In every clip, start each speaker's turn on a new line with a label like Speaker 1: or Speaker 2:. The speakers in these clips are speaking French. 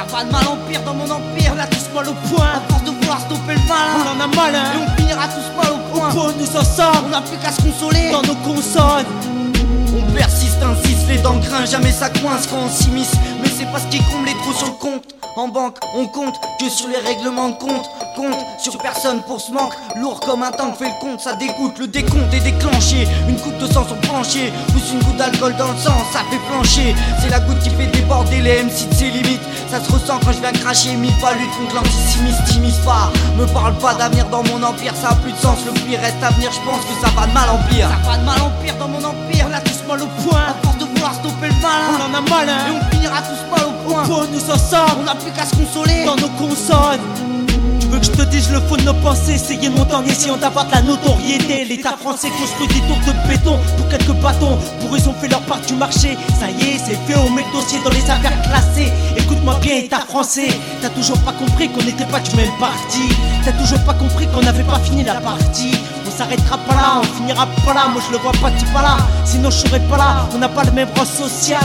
Speaker 1: va de mal en pire dans mon empire, là tous mal au point. À force de vouloir stopper le malin, on en a malin. Et on finira tous mal au point. Au point nous ensemble, on n'a plus qu'à se consoler dans nos consonnes. On persiste, insiste, les dents grinent, jamais ça coince quand on s'immisce. Mais c'est pas ce qui comble les trous sur le compte. En banque, on compte que sur les règlements de compte. Compte sur personne pour ce manque. Lourd comme un tank, fait le compte, ça dégoûte. Le décompte est déclenché. Une goutte de sang sur le plancher, plus une goutte d'alcool dans le sang, ça fait plancher. C'est la goutte qui fait déborder les MC de ses limites. Ça se ressent quand je viens cracher. Mille pas lutte contre l'antisémitisme, timise pas. Me parle pas d'avenir dans mon empire, ça a plus de sens. Le pire reste à venir, je pense que ça va de mal en pire. Ça va de mal en pire dans mon empire, là tous mal au point. À force de vouloir stopper le malin, on en a malin. Et on finira tous mal au point. Au point nous ensemble, on n'a plus qu'à se consoler dans nos consonnes. Tu veux que je te dise le fond de nos pensées, essayer de monter en essayant d'avoir de la notoriété. L'État français construit des tours de béton pour quelques bâtons. Pour eux ils ont fait leur part du marché. Ça y est, c'est fait, on met le dossier dans les affaires classées. Écoute-moi bien, État français, t'as toujours pas compris qu'on n'était pas du même parti. T'as toujours pas compris qu'on n'avait pas fini la partie. On s'arrêtera pas là, on finira pas là. Moi je le vois pas, tu pas là, sinon je serais pas là. On n'a pas le même rang social,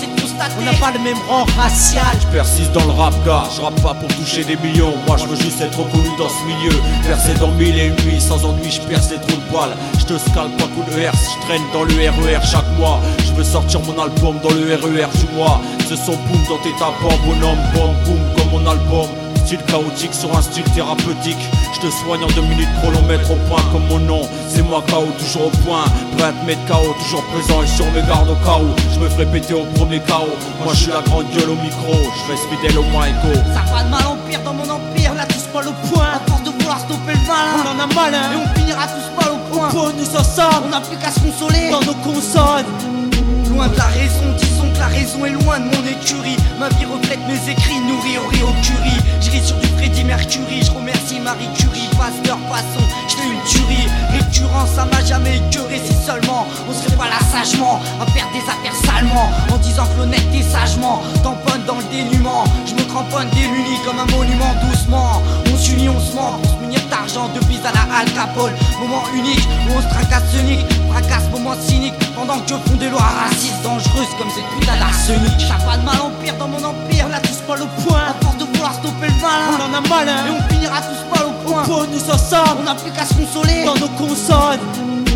Speaker 1: on n'a pas le même rang racial.
Speaker 2: Je persiste dans le rap car je rappe pas pour toucher des millions. Moi je veux juste être reconnu dans ce milieu. Versé dans mille et une nuits, sans ennui je perce les trous de balle. Je te scalpe pas coup de herse, je traîne dans le RER chaque mois. Je veux sortir mon album dans le RER du mois. Ce son boom dans tes tapants, bonhomme, boom boom comme mon album. Style chaotique sur un style thérapeutique. Je te soigne en 2 minutes chronomètre au point comme mon nom. C'est moi KO, toujours au point. Prêt à te mettre KO, toujours présent et sur mes gardes au cas où je me ferai péter au premier KO. Moi je suis la grande gueule au micro, je reste fidèle au Maïko.
Speaker 1: Ça va de mal en pire dans mon empire, là tous mal au point. À force de vouloir stopper le malin, on en a malin. Et on finira tous mal au point. Au point nous ensemble, on n'a plus qu'à se consoler dans nos consonnes. Loin de la raison, disons que la raison est loin de mon écurie. Ma vie reflète mes écrits, nourris au riz au curry. Je ris sur du Freddie Mercury, je remercie Marie Curie. Pasteur, poisson, je fais une tuerie. Récurrence, ça m'a jamais écœuré. Si seulement on serait pas là sagement à faire des affaires salement, en disant que l'honnêteté sagement tamponne dans le dénuement. Je me cramponne démuni comme un monument doucement. On s'unit, on se ment pour se munir d'argent. Depuis à la Al Capone, moment unique où on se tracasse unique. Fracasse, moment cynique, pendant que je fonds des lois racistes dangereuses comme cette putain d'arsenic. Ça va de mal en pire dans mon empire, là tous mal au point. À force de vouloir stopper le malin, on en a malin. Et on finira tous mal au point. Au point nous ensemble, on n'a plus qu'à se consoler dans nos consonnes.